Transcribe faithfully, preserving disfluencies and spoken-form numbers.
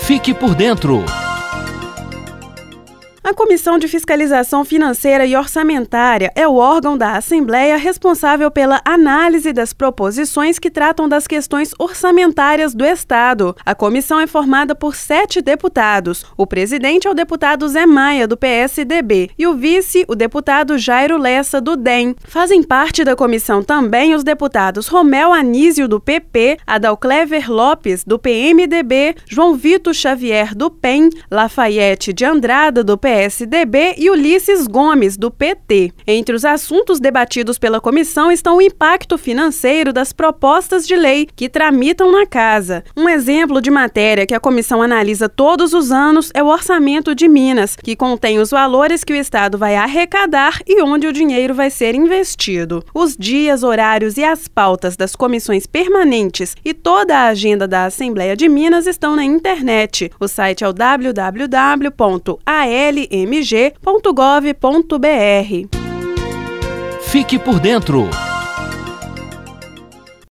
Fique por dentro. A Comissão de Fiscalização Financeira e Orçamentária é o órgão da Assembleia responsável pela análise das proposições que tratam das questões orçamentárias do Estado. A comissão é formada por sete deputados. O presidente é o deputado Zé Maia, do P S D B, e o vice, o deputado Jairo Lessa, do D E M. Fazem parte da comissão também os deputados Romel Anísio, do P P, Adalclever Lopes, do P M D B, João Vitor Xavier, do P E M, Lafayette de Andrada, do P S D B e Ulisses Gomes, do P T. Entre os assuntos debatidos pela comissão estão o impacto financeiro das propostas de lei que tramitam na casa. Um exemplo de matéria que a comissão analisa todos os anos é o Orçamento de Minas, que contém os valores que o Estado vai arrecadar e onde o dinheiro vai ser investido. Os dias, horários e as pautas das comissões permanentes e toda a agenda da Assembleia de Minas estão na internet. O site é o w w w ponto a l m g ponto gov ponto b r. Fique por dentro.